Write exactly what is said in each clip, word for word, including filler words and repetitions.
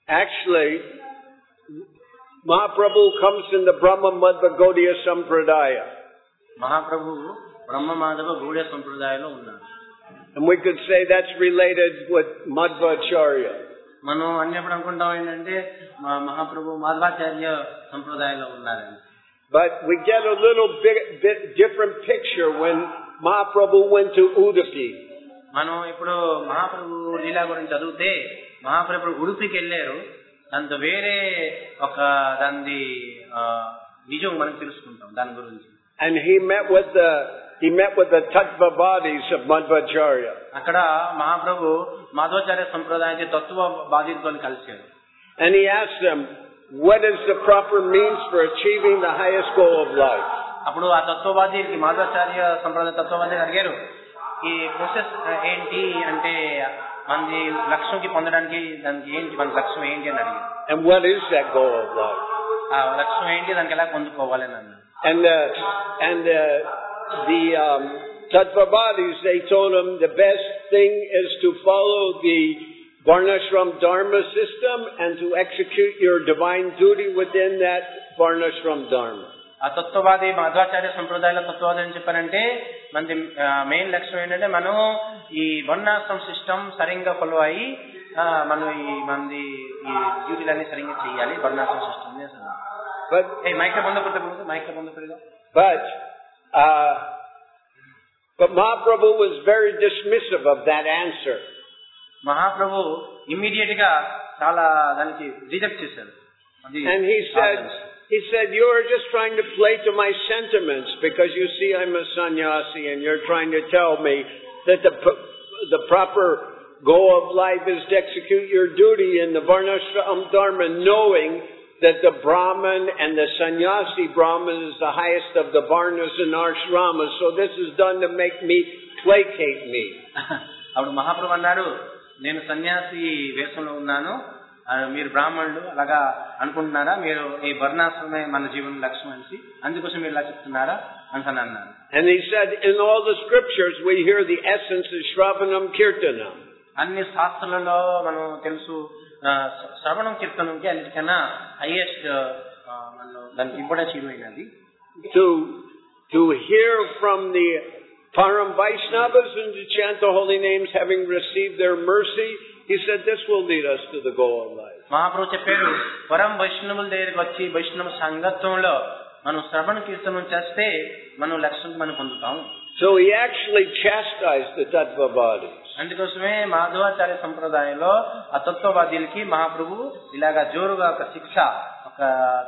Actually, Mahaprabhu comes in the Brahma Madhva Gaudiya Sampradaya. Mahaprabhu Brahma Madhava Gaudiya Sampradayalo unnaru. And we could say that's related with Madhvacharya. మనం అన్నప్పుడు అనుకుంటాం ఏంటంటే మహాప్రభు మాధవాచార్య సంప్రదాయంలో ఉన్నారని. But we get a little bit, bit different picture when Mahaprabhu went to Udupi. మనం ఇప్పుడు మహాప్రభు లీలా గురించి చదివితే మహాప్రభు ఉడుపికి వెళ్ళారు. దాంతో వేరే ఒక దాని నిజం మనం తెలుసుకుంటాం దాని గురించి. And he met with the he met with the Tattvavadis of Madhvacharya. అక్కడ మహాప్రభు మాధవాచార్య సంప్రదాయానికి తత్వవాదులతో కలిశారు. And he asked them, what is the proper means for achieving the highest goal of life? అప్పుడు ఆ తత్వవాదికి మాధవాచార్య సంప్రదాయ తత్వవాది అడిగారు, ఈ ప్రాసెస్ ఏంటి అంటే మనది లక్ష్యంకి పొందడానికి దానికి ఏంటి మన లక్ష్యం ఏంటి అని అడిగారు. And what is that goal of life? ఆ లక్ష్యం ఏంటి దానికి ఎలా పొందుకోవాలి అని అన్నారు. And uh, and uh, the um, Tattvavadis, they told him the best thing is to follow the Varnashram Dharma system and to execute your divine duty within that Varnashram Dharma. ఆ తత్వవాది మాధవాచార్య సంప్రదాయాల తత్వవాది ఏం చెప్పారంటే మనది మెయిన్ లక్ష్యం ఏంటంటే మనం ఈ వర్ణాశ్రమ సిస్టమ్ సరిగ్గా ఫాలో అయ్యి మనం ఈ మనది ఈ డ్యూటీలన్నీ సరిగ్గా చేయాలి వర్ణాశ్రమ సిస్టమ్ చేస్తాం. But hey, mic ke band karte bolte, mic ke band kare. But uh, but Mahaprabhu was very dismissive of that answer. Mahaprabhu immediate ga chaala daniki reject chesaru. And he said, he said, you are just trying to play to my sentiments because you see I'm a sannyasi and you're trying to tell me that the the proper goal of life is to execute your duty in the Varnashram Dharma, knowing that the Brahman and the sannyasi Brahman is the highest of the Varnas and Ashramas. So this is done to make me, placate me. అప్పుడు మహాప్రభు అన్నాడు, నేను సన్యాసి వేషంలో ఉన్నాను, మీరు బ్రాహ్మణులు అలాగా అనుకుంటున్నారా, మీరు ఈ వర్ణాశ్రమే మన జీవన లక్ష్యం అనేసి అందుకోసం మీరు ఇలా చెప్తున్నారా అని అన్నాను. And he said, in all the scriptures we hear the essence of Shravanam Kirtanam. అన్ని శాస్త్రాలలో మనం తెలుసు శ్రవణం కీర్తనంకి అన్నిటికన్నా హైయెస్ట్ దానికి ఇంపార్టెన్స్ ఇవ్వమైనది. To to hear from the Param Vaishnavas and to chant the holy names having received their mercy, he said this will lead us to the goal of life. Mahaprabhu చెప్పారు, పరం వైష్ణవుల దగ్గరికి వచ్చి వైష్ణవ సంగత్వంలో మనం శ్రవణ కీర్తనం చేస్తే మనం లక్ష్యం మనం పొందుతాం. So he actually chastised the Tattvavadis. అందుకోసమే మాధవాచార్య సంప్రదాయంలో ఆ తత్వవాదులకి మహాప్రభు ఇలాగా జోరుగా ఒక శిక్ష ఒక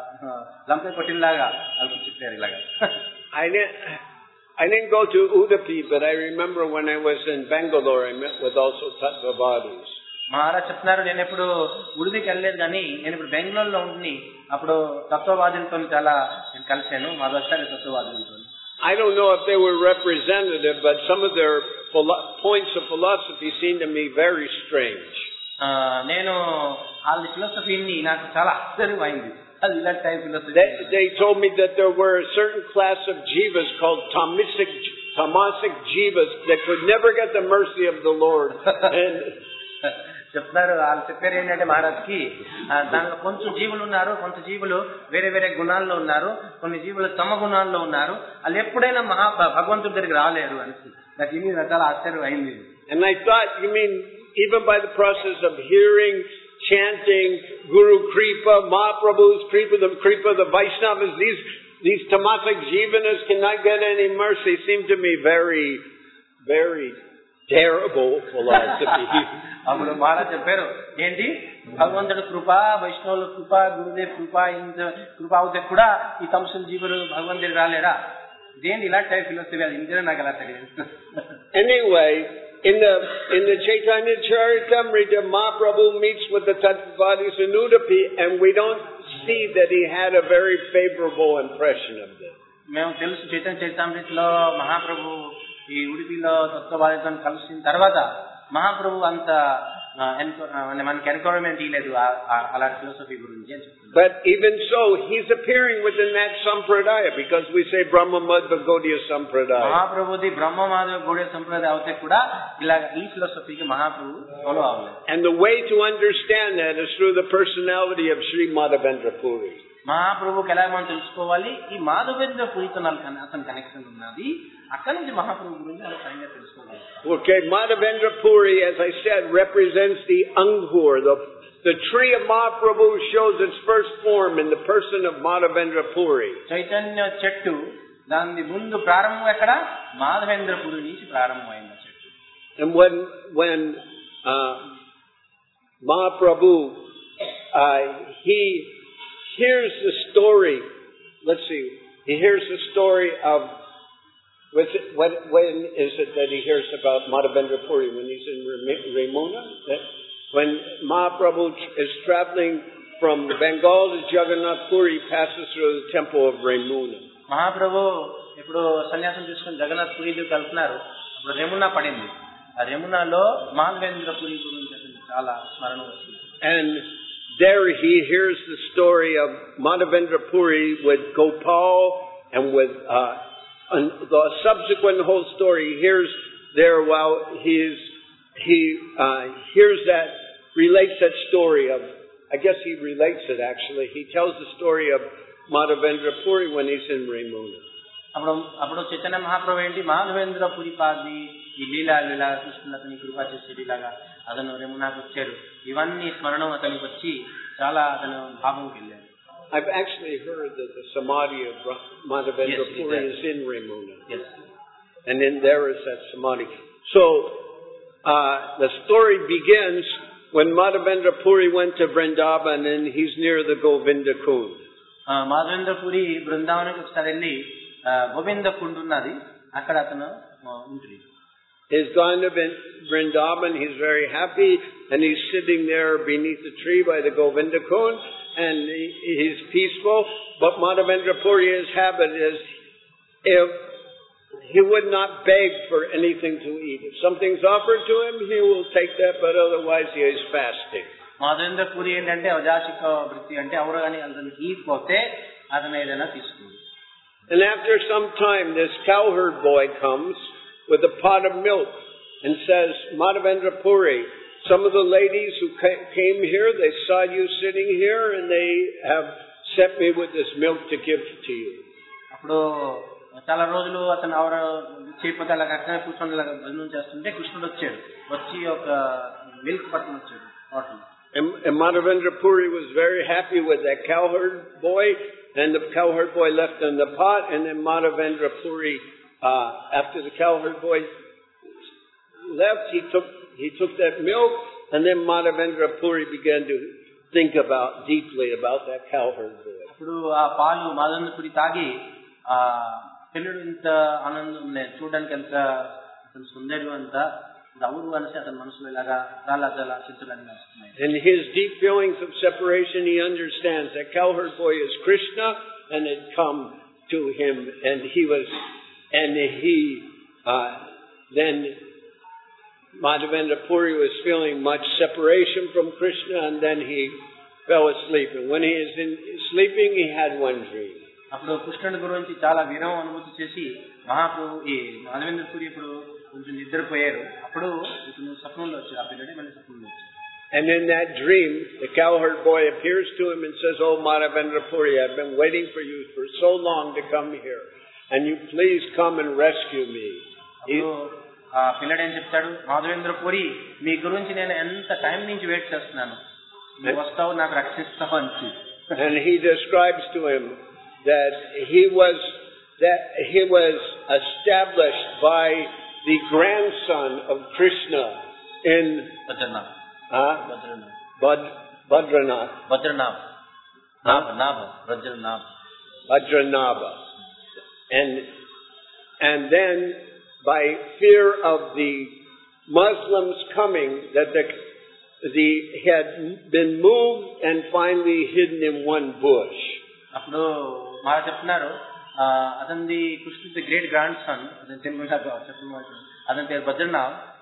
లంపే కొట్టినలాగా వాళ్ళకి చెప్పారు ఇలాగా. I didn't, I didn't go to Udupi, but I remember when I was in Bangalore, I met with also Tattvavadis. Maharaj చెప్తున్నారు, నేను ఎప్పుడు ఉడిపికి వెళ్ళలేదు కానీ నేను ఇప్పుడు బెంగళూరులో ఉండి అప్పుడు తత్వవాదులతో చాలా నేను కలిశాను, Madhvacharya తత్వవాదులతో. I don't know if they were representative, but some of their philo- points of philosophy seemed to me very strange. నేను వాళ్ళ ఫిలాసఫీని నాకు చాలా ఆశ్చర్యమైంది. అది ఇలాంటి type philosophy. They, they told me that there were a certain class of jivas called tamasic, tamasic jivas that could never get the mercy of the Lord. And చెప్తున్నారు, వాళ్ళు చెప్పారు ఏంటంటే మహారాజ్కి దానిలో కొంచెం జీవులు ఉన్నారు, కొంత జీవులు వేరే వేరే గుణాల్లో ఉన్నారు, కొన్ని జీవులు తమ గుణాల్లో ఉన్నారు, వాళ్ళు ఎప్పుడైనా మహా భగవంతుడి దగ్గరికి రాలేరు అని నాకు ఇది చాలా ఆశ్చర్యం అయింది. And I thought, you mean even by the process of hearing, chanting, Guru Kripa, Mahaprabhu's Kripa, the Kripa of the Vaishnavas, these these tamasic jivanas cannot get any mercy, seem to me very, very terrible philosophy. అప్పుడు మహారాజ్ చెప్పారు, ఏంటి భగవంతుడు కృప, వైష్ణవుల కృప, గురుదేవ్ కృప, ఇంత కృప అవుతే కూడా ఈ తమసుల జీవులు భగవంతుడికి రాలేరా, ఇదేంటి ఇలాంటి టైప్ ఫిలాసఫీ, అది ఇంతనే నాకు అలా తెలియదు. Anyway, in the in the Chaitanya Charitamrita, Mahaprabhu meets with the Tattvavadis in Udupi, and we don't see that he had a very favorable impression of them. మేము తెలుసు చైతన్య చరితామృతిలో మహాప్రభు ఈ ఉడిపిలో తత్వవాదితో కలిసిన తర్వాత మహాప్రభు అంత మనకి ఎన్కరేజ్మెంట్ ఇవ్వలేదు అలాంటి ఫిలాసఫీ గురించి అని చెప్తున్నారు. But even so, he's appearing within that sampradaya because we say Brahma Madhva Gaudiya Sampradaya. మహాప్రభుది బ్రహ్మ మాధవ గౌడియ సంప్రదాయం అవుతే కూడా ఇలా ఈ ఫిలాసఫీకి మహాప్రభు ఫాలో అవ్వలేదు. And the way to understand that is through the personality of Sri Madhavendra Puri. మహాప్రభుకి ఎలా మనం తెలుసుకోవాలి, ఈ మాధవేంద్ర పురితో అతని కనెక్షన్ ఉన్నది, అక్కడి నుంచి మహాప్రభు గురించి అలా సరిగ్గా తెలుసుకోవాలి. Okay, Madhavendra Puri, as I said, represents the Angur. The, the tree of Mahaprabhu shows its first form in the person of Madhavendra Puri. Chaitanya చెట్టు దాని ముందు ప్రారంభం ఎక్కడ, మాధవేంద్ర పురి నుంచి ప్రారంభమైంది చెట్టు. And when when uh, Mahaprabhu uh, he hears the story, let's see, he hears the story of, what's it, what, when is it that he hears about Madhavendra Puri? When he's in Ramuna? That, when Mahaprabhu is traveling from Bengal to Jagannath Puri, he passes through the temple of Ramuna. మహాప్రభు ఇప్పుడు సన్యాసం తీసుకుని జగన్నాథ్ పురికి వెళ్తున్నారు, ఇప్పుడు రెమునా పడింది, ఆ రెమునాలో మాధవేంద్ర పురి గురించి చాలా స్మరణ వస్తుంది. And there he hears the story of Madhavendra Puri with Gopal and with uh, and the subsequent whole story he hears there while he is, he uh, hears that, relates that story of, I guess he relates it actually, he tells the story of Madhavendra Puri when he's in Ramuna. అప్పుడు అప్పుడు చైతన్య మహాప్రభు ఏంటి మాధవేంద్ర పురి పాది ఈ లీలా లీలా కృష్ణులు అతని కృపా చేసేలాగా అతను రెమునాకు వచ్చారు, ఇవన్నీ స్మరణం అతనికి వచ్చి చాలా అతను భావంకి వెళ్ళారు. I've actually heard that the samadhi of Madhavendra yes, Puri is in Ramuna. Yes. And then there is that samadhi. So uh, the story begins when Madhavendra Puri went to Vrindavan and he's near the Govinda Kund. Madhavendra పురి బృందావనానికి ఒకసారి వెళ్ళి గోవింద కుండ్ ఉన్నది, అక్కడ అతను ఉంటుంది. He's gone to Vrindavan, he's very happy, and he's sitting there beneath the tree by the Govinda Kund, and he, he's peaceful. But Madhavendra Puri, his habit is, if he would not beg for anything to eat. If something's offered to him, he will take that, but otherwise he is fasting. Madhavendra పురి ఏంటంటే అవజాసిక వృత్తి అంటే ఎవరు కానీ అతను ఈపోతే అతను ఏదైనా తీసుకుంది. And after some time, this cowherd boy comes with a pot of milk and says, Madhavendra Puri, some of the ladies who came here, they saw you sitting here and they have sent me with this milk to give to you. అప్పుడు చాలా రోజులు అతను ఎవరు చేయకపోతే అలా అక్కడ కూర్చొని భజనం చేస్తుంటే కృష్ణుడు వచ్చాడు, వచ్చి ఒక మిల్క్ పట్టుకుని వచ్చాడు bottle. And, and Madhavendra Puri was very happy with that cowherd boy, and the cowherd boy left in the pot, and then Madhavendra Puri, uh, after the cowherd boy left, he took he took that milk, and then Madhavendra Puri began to think about deeply about that cowherd boy. అప్పుడు ఆ పాలు మాధవేంద్ర పురి తాగి ఆ పిల్లడు ఇంత ఆనందం చూడడానికి ఎంత సుందరం అంత దౌరు అనేసి అతని మనసులో ఇలాగా చాలా చాలా చింతలన్నీ వస్తున్నాయి. And his deep feelings of separation, he understands that cowherd boy is Krishna, and had come to him, and he was, and he uh, then Madhavendra Puri was feeling much separation from Krishna, and then he fell asleep. And when he is in sleeping, he had one dream. అప్పుడు కృష్ణుడి గురించి చాలా వినయం అనుభూతి చేసి మహాప్రభు ఈ మాధవేంద్ర పురి ఇప్పుడు కొంచెం నిద్రపోయారు, అప్పుడు ఇతను స్వప్నంలో వచ్చాడు, ఆ పిల్లడే మళ్ళీ స్వప్నంలో వచ్చాడు. And in that dream, the cowherd boy appears to him and says, "Oh Madhavendra Puri, I've been waiting for you for so long to come here, and you please come and rescue me." ఆ పిల్లడు ఏం చెప్తాడు, మాధవేంద్ర పురి మీ గురించి నేను ఎంత time నుంచి wait చేస్తున్నాను, నువ్వు వస్తావు నాకు రక్షిస్తావు అని. And he describes to him that he was that he was established by the grandson of Krishna in Badranath. Huh? Badranath. Bad, Badranath. Badranath. Nabha, Nabha, Badranath. Badranabha. And and then by fear of the Muslims coming, that the the had been moved and finally hidden in one bush. అప్పుడు మా చెప్తున్నారు అతనిది కృష్ణుడి great grand son, అతని తెలుగులో చెప్పిన అతని పేరు బద్రీనాథ్.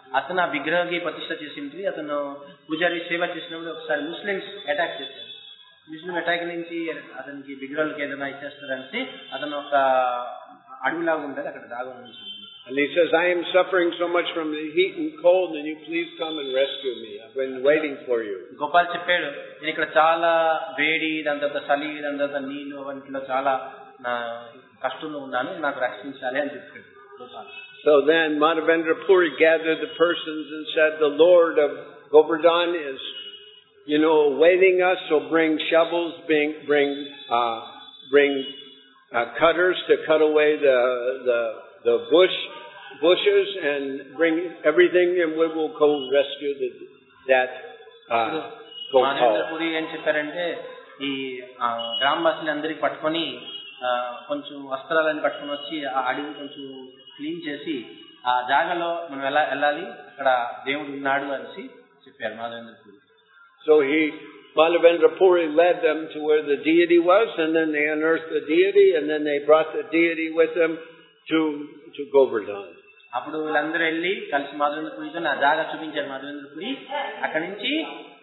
అతను ఆ విగ్రహకి ప్రతిష్ట చేసింది. అతను పూజారి సేవ చేసినప్పుడు ఒకసారి ముస్లిమ్స్ అటాక్ చేశారు. ముస్లిం అటాక్ నుంచి అతనికి విగ్రహాలకి ఏదైనా ఇచ్చేస్తారని అతను ఒక అడవిలాగా ఉంటుంది, అక్కడ దాగా ఉంటుంది. And he says, I am suffering so much from the heat and cold, and you please come and rescue me. I've been waiting for you. Gopal చెప్పాడు, నేను ఇక్కడ చాలా వేడి, దాని తర్వాత చలి, దాని తర్వాత నీళ్లు వంటిలో చాలా నా కష్టంలో ఉన్నాను, నాకు రక్షించాలి అని చెప్పాడు. So then Madhavendra Puri gathered the persons and said, the Lord of Govardhan is, you know, waiting us, so bring shovels, bring, bring, uh, bring uh, cutters to cut away the, the, the bush, bushes and bring everything, and we will go rescue the, that uh, Gopal. Madhavendra Puri ఏం చెప్పారంటే, ఈ గ్రామవాసులు అందరికి పట్టుకొని కొంచెం వస్త్రాలను పట్టుకొని వచ్చి ఆ అడవి కొంచెం క్లీన్ చేసి ఆ జాగాలో మనం ఎలా వెళ్ళాలి, అక్కడ దేవుడు ఉన్నాడు అనేసి చెప్పారు Madhavendra puri. So he, Madhavendra Puri led them to where the deity was, and then they unearthed the deity, and then they brought the deity with them to to Govardhan. అప్పుడు వీళ్ళందరూ వెళ్ళి కలిసి మాధవేంద్ర పూరితో ఆ జాగా చూపించారు మాధవేంద్ర పూరి. అక్కడి నుంచి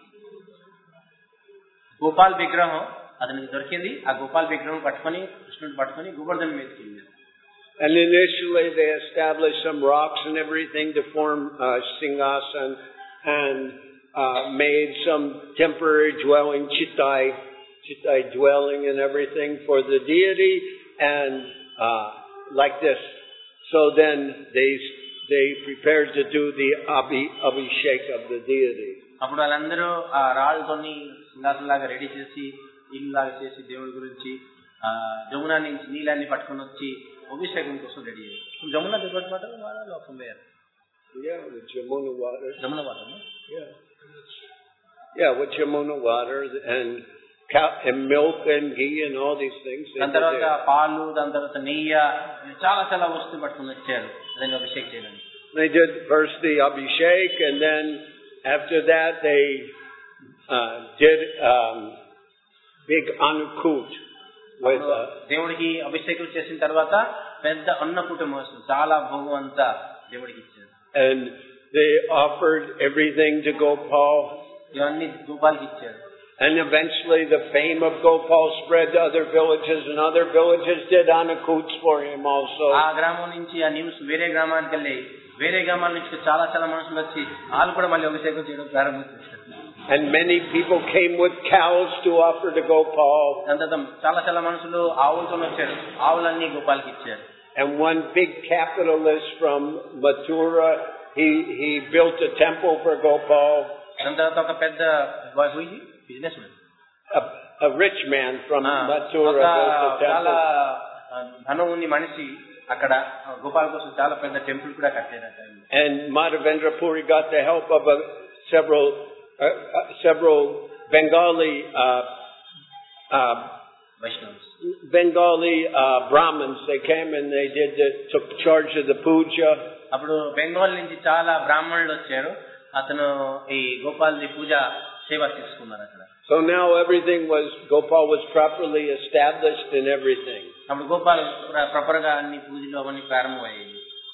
గోపాల్ విగ్రహం అతనికి దొరికింది. ఆ గోపాల్ విగ్రహం పట్టుకొని కృష్ణుడు పట్టుకొని గోవర్ధన్ మీదకి వెళ్ళారు. And initially they established some rocks and everything to form uh, Singhasan, and uh, made some temporary dwelling, Chittai, Chittai dwelling and everything for the deity, and uh, like this. So then they they prepared to do the abhi, abhishek of the deity. అప్పుడు వాళ్ళందరూ ఆ రాళ్ళతోని సింహాసనలాగా ready చేసి ఇల్లులాగా చేసి దేవుడి గురించి ఆ జమునా నుంచి నీళ్ళన్ని పట్టుకొని వచ్చి అభిషేకం కోసం రెడీ అయ్యారు. జమునా దిగొట్టు మాట లోకం వేయాలి. Yeah, with Jamuna water. Jamuna water, no? Yeah. Yeah, with Jamuna water and cow and milk and ghee and all these things. దాని తర్వాత పాలు, దాని తర్వాత నెయ్యి, చాలా చాలా వస్తువులు పట్టుకొని వచ్చారు దాన్ని అభిషేకం చేయడానికి. They did first the abhishek, and then after that they uh, did um, big anukut with uh, దేవుడికి అభిషేకం చేసిన తర్వాత పెద్ద అన్నకూటం వస్తుంది, చాలా భోగం అంతా దేవుడికి ఇచ్చారు. And they offered everything to Gopal. ఇవన్నీ గోపాల్కి ఇచ్చారు. And eventually the fame of Gopal spread to other villages, and other villages did anakuts for him also. ఆ గ్రామం నుంచి ఆ న్యూస్ వేరే గ్రామానికి వెళ్ళి వేరే గ్రామాల నుంచి చాలా చాలా మనుషులు వచ్చి వాళ్ళు కూడా మళ్ళీ అభిషేకం చేయడం ప్రారంభించారు. And many people came with cows to offer to Gopal. దాని తర్వాత చాలా చాలా మనుషులు ఆవులతో వచ్చారు, ఆవులన్నీ గోపాల్కి ఇచ్చారు. And one big capitalist from Mathura, he he built a temple for Gopal. దాని తర్వాత ఒక పెద్ద business man, a rich man from Mathura built a చాలా temple. ధనం ఉంది మనిషి అక్కడ గోపాల్ కోసం చాలా పెద్ద టెంపుల్ కూడా కట్టారు. And Madhavendra Puri got the help of a, several uh, uh, several Bengali uh, uh, Vaishnavas. Bengali uh, Brahmins. They came and they did the, took charge of the puja. అప్పుడు బెంగాల్ నుంచి చాలా బ్రాహ్మణులు వచ్చారు, అతను ఈ Gopal the పూజ సేవ తీసుకున్నారు అక్కడ. So now everything was, Gopal was properly established in everything. అప్పుడు గోపాల్ ప్రాపర్ గా అన్ని పూజలు అవన్నీ ప్రారంభమయ్యాయి.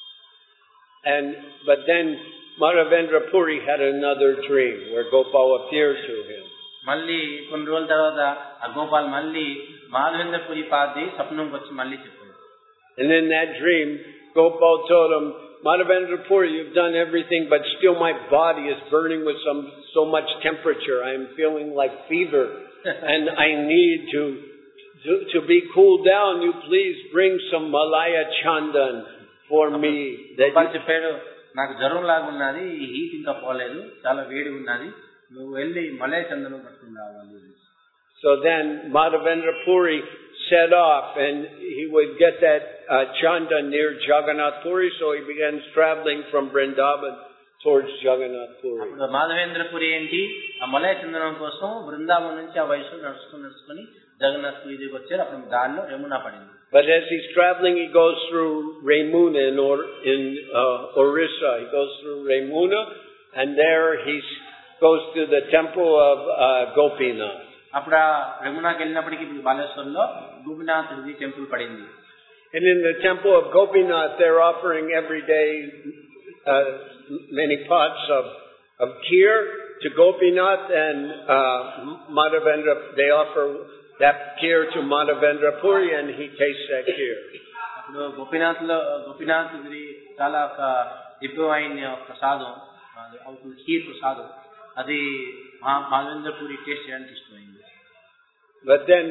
And but then Madhavendra Puri had another dream where Gopal appeared to him. మళ్ళీ కొన్ని రోజుల తర్వాత ఆ గోపాల్ మళ్ళీ మాధవేంద్ర పురి పాది స్వప్నంకి వచ్చి మళ్ళీ చెప్పాడు. And in that dream, Gopal told him, Madhavendra Puri, you've done everything, but still my body is burning with some so much temperature. I am feeling like fever, and I need to, to to be cooled down. You please bring some Malaya Chandan for me. Gopal చెప్పాడు, నాకు జ్వరం లాగా ఉన్నది, ఈ heat ఇంకా పోలేదు, చాలా వేడి ఉన్నది, నువ్వు వెళ్ళి మలయ చందనం పట్టుకుని రావాలి. So then Madhavendra Puri set off, and he would get that uh, chanda near Jagannath Puri, so he begins traveling from Vrindavan towards Jagannath Puri. Madhavendra పురి ఏంటి, ఆ మలయ చందనం కోసం బృందావనం నుంచి ఆ వయసు నడుచుకుని నడుచుకుని జగన్నాథ్ పురి దగ్గరికి వచ్చారు. అప్పుడు దారిలో యమునా పడింది. But as he's traveling, he goes through Remuna in, or, in uh, Orissa. He goes through Remuna, and there he goes to the temple of uh, Gopinath. అప్పుడు ఆ యమునాకి వెళ్ళినప్పటికీ ఇప్పుడు బాలేశ్వర్లో గోపినాథుడి టెంపుల్ పడింది. And in the temple of Gopinath, they're offering every day uh, many pots of, of kheer to Gopinath and uh, Madhavendra. They offer that kheer to Madhavendra Puri and he tastes that kheer. అప్పుడు గోపీనాథ్ లో గోపీనాథ్ ఇది చాలా ఒక దివ్యమైన ప్రసాదం, అవుతుంది ఖీర్ ప్రసాదం. అది మాధవేంద్ర పూరి టేస్ట్ చేయడానికి ఇష్టమైంది. But then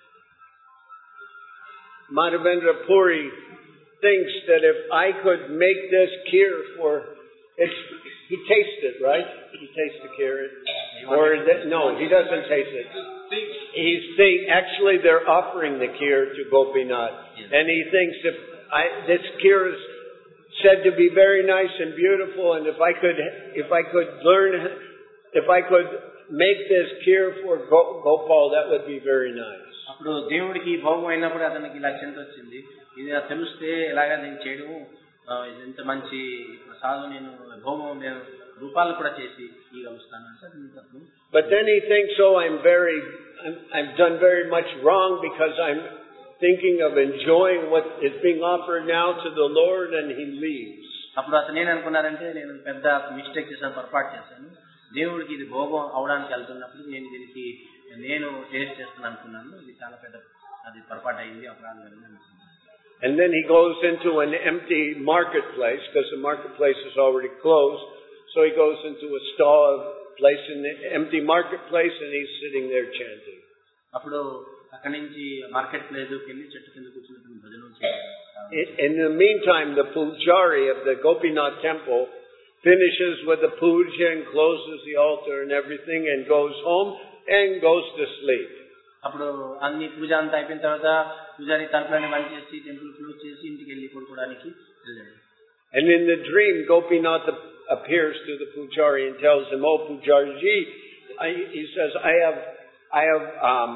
Madhavendra Puri thinks that if I could make this kheer for it's he tastes it, right? He tastes the kheer. Or that, no, he doesn't taste it. He's think actually they're offering the kheer to Gopinath, yes. And he thinks if I this kheer is said to be very nice and beautiful, and if I could if I could learn if I could make this kheer for Gopal, that would be very nice. అప్పుడు దేవుడికి భోగం అయినప్పుడు అతనికి ఇలా చింత వచ్చింది, ఇది తెలిస్తే ఎలాగా నేను చేయడం, ఎంత మంచి ప్రసాదం, నేను భోగం నేను రూపాలు కూడా చేసి ఇవ్వగలుగుతాను అంటే. But then he thinks, oh, I'm very I'm, I've done very much wrong because I'm thinking of enjoying what is being offered now to the Lord, and he leaves. అప్పుడు అతను ఏమనుకున్నారంటే నేను పెద్ద మిస్టేక్ చేశాను, పొరపాటు చేశాను, దేవుడికి ఇది భోగం అవడానికి వెళ్తున్నప్పుడు నేను దీనికి నేను టేస్ట్ చేస్తాను అనుకున్నాను, ఇది చాలా పెద్ద అది పొరపాటు అయింది, అపరాధం అయింది. And then he goes into an empty marketplace because the marketplace is already closed. So he goes into a stall place in the empty marketplace and he's sitting there chanting. అప్పుడు అక్కడి నుంచి మార్కెట్ ప్లేస్ కెళ్ళి చెట్టు కింద కూర్చుని భజన చేయాలి. In the meantime, the pujari of the Gopinath temple finishes with the puja and closes the altar and everything and goes home and goes to sleep. అప్పుడు అన్ని పూజ అంతా అయిపోయిన తర్వాత పూజారి తలుపులన్నీ బంద్ చేసి టెంపుల్ క్లోజ్ చేసి ఇంటికి వెళ్ళి పడుకోవడానికి వెళ్ళాడు. And in the dream, Gopinath appears to the pujari and tells him, "Oh Pujariji," he says, "I have, I have um,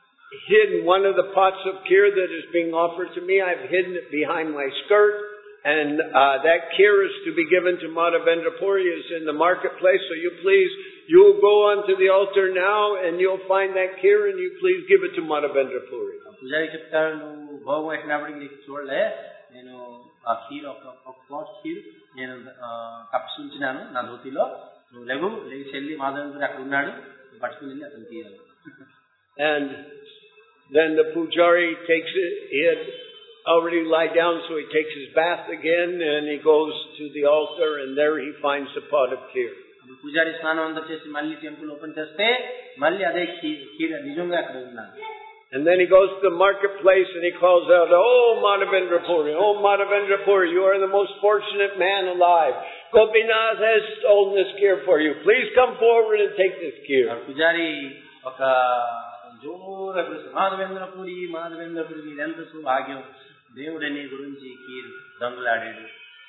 hidden one of the pots of kheer that is being offered to me. I've hidden it behind my skirt, and uh, that kheer is to be given to Madhavendra Puri is in the marketplace. So you please, you go onto the altar now, and you'll find that kheer, and you please give it to Madhavendra Puri." పూజారి చెప్తాడు, నువ్వు భోగం పెట్టినప్పటికి నీకు చూడలే, నేను ఆ ఖీర్ ఒక pot kheer నేను కప్సి ఉంచినాను నా ధోతిలో, నువ్వు లెగు లేచి వెళ్ళి మాధవేంద్రుడు అక్కడ ఉన్నాడు, నువ్వు పట్టుకుని వెళ్ళి అతను తీయాలి. And then the pujari takes it, he had already lied down, so he takes his bath again and he goes to the altar and there he finds the pot of kheer. పూజారి స్నానం అంతా చేసి మళ్ళీ temple open చేస్తే మళ్ళీ అదే ఖీర్ నిజంగా అక్కడ ఉన్నాడు. And then he goes to the marketplace and he calls out, "Oh Madhavendra Puri, oh Madhavendra Puri, you are the most fortunate man alive. Gopinath has stolen this kheer for you. Please come forward and take this kheer." పూజారి ఒక జోరుగా మాధవేంద్ర పూరి మాధవేంద్ర పూరి మీదెంత సౌభాగ్యం, దేవుడి నీ గురించి kheer దంగులాడాడు.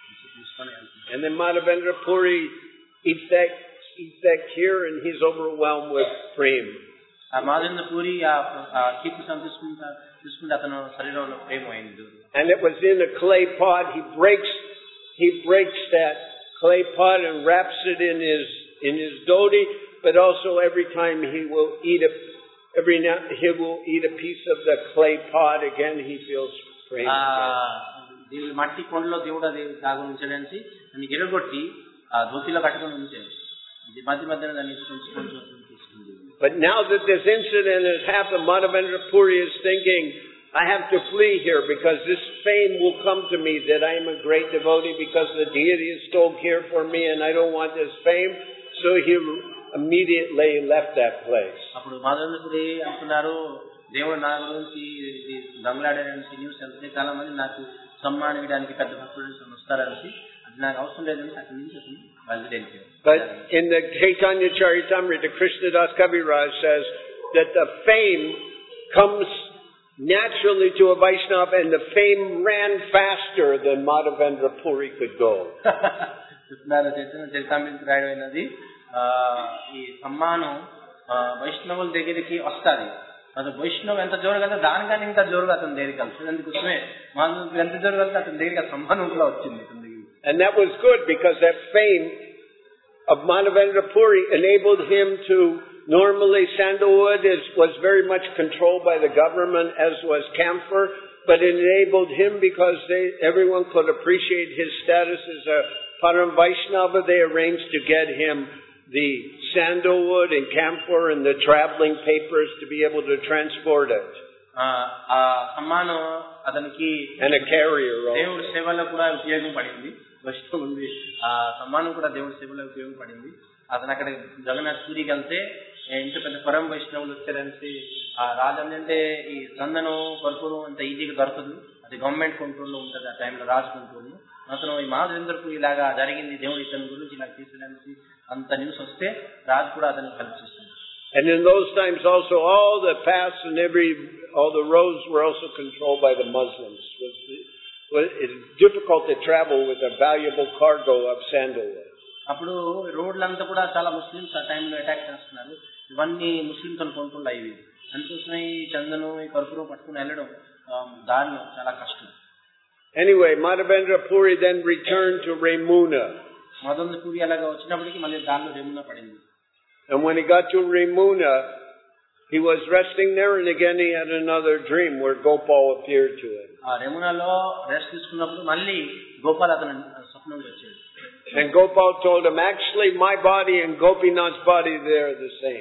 And then Madhavendra Puri eats that eats that kheer and he's overwhelmed with prema. ఆ మాధవేంద్ర పూరి ఆ కీర్ తీసుకుంటా తీసుకుంటే అతను శరీరంలో ప్రేమ అయింది. And it was in a clay pot. He breaks he breaks that clay pot and wraps it in his in his dhoti, but also every time he will eat a every now he will eat a piece of the clay pot again, he feels prema. దేవుడి మట్టి కొండలో దేవుడు అది దాగు ఉంచడానికి దాన్ని ఎరగొట్టి ఆ ధోతిలో కట్టుకొని ఉంచాడు. ఇది మధ్య మధ్యన దాన్ని కొంచెం కొంచెం తీసుకుంది. But now that this incident has happened, Madhavendra Puri is thinking, I have to flee here because this fame will come to me that I am a great devotee because the deity has stole kheer for me and I don't want this fame. So he immediately left that place. అప్పుడు మాధవేంద్ర పూరి అంటున్నారు, దేవుడు నా గురించి దంగలాడడానికి news వెళ్తే చాలా మంది నాకు సమ్మానం ఇవ్వడానికి పెద్ద భక్తులు వస్తారని, అది నాకు అవసరం లేదని అక్కడి నుంచి అతను బయలుదేరి. But in the Chaitanya Charitamrita, Krishnadas Kaviraj says that the fame comes naturally to a Vaishnava and the fame ran faster than Madhavendra Puri could go. చెప్తున్నారు చైతన్య చరితామృత రాయమైనది, ఈ సమ్మానం వైష్ణవుల దగ్గరికి వస్తుంది, అది వైష్ణవ్ ఎంత జోరుగా వెళ్తే దానికన్నా ఇంకా జోరుగా అతని దగ్గరికి వెళ్తుంది. అందుకోసమే మాధవ ఎంత జోరుగా వెళ్తే అతని దగ్గరికి ఆ సమ్మానం కూడా వచ్చింది అతని దగ్గర. And that was good because that fame of Madhavendra Puri enabled him to, normally sandalwood is, was very much controlled by the government, as was camphor, but it enabled him because they, everyone could appreciate his status as a Param Vaishnava, they arranged to get him the sandalwood and camphor and the traveling papers to be able to transport it. ఆ సమ్మానం అతనికి And a carrier దేవుడి also. సేవలో కూడా ఉపయోగపడింది. వైష్ణవం ఉంది. ఆ సమ్మానం కూడా దేవుడి సేవలో ఉపయోగపడింది. అతను అక్కడ జగన్నాథ్ పూరికి వెళ్తే ఇంత పెద్ద పరం వైష్ణవులు వచ్చారనేసి ఆ రాజు అంటే ఈ చందనం కర్పూరం అంత ఈజీగా దొరకదు, అది గవర్నమెంట్ కంట్రోల్ లో ఉంటుంది ఆ టైంలో, రాజు కంట్రోల్. అతను ఈ మాధవేంద్రపూర్ ఇలాగా జరిగింది, దేవుడి ఇతని గురించి ఇలా తీసుకెళ్ళి అంత న్యూస్ వస్తే రాజు కూడా అతనికి హెల్ప్ చేస్తుంది. And in those times also, all the paths and every, all the roads were also controlled by the Muslims. It was, it's difficult to travel with a valuable cargo of sandalwood. అప్పుడు రోడ్లంతా కూడా చాలా Muslims ఆ టైంలో attack చేస్తున్నారు. ఇవన్నీ Muslims అనుకుంటున్నాయి ఇవి. అందుకోసమే ఈ చందనం ఈ కర్పూరం పట్టుకుని వెళ్ళడం దారిలో చాలా కష్టం. Anyway, Madhavendra Puri then returned to Remuna. మదవేంద్ర puri అలాగా వచ్చినప్పటికీ మళ్ళీ దారిలో రెమునా పడింది. And when he got to Remuna, he was resting there, and again he had another dream where Gopal appeared to him. ఆ రెమునాలో రెస్ట్ తీసుకున్నప్పుడు మళ్ళీ గోపాల్ అతను స్వప్నంలో వచ్చాడు. And Gopal told him, actually my body and Gopinath's body, they are the same.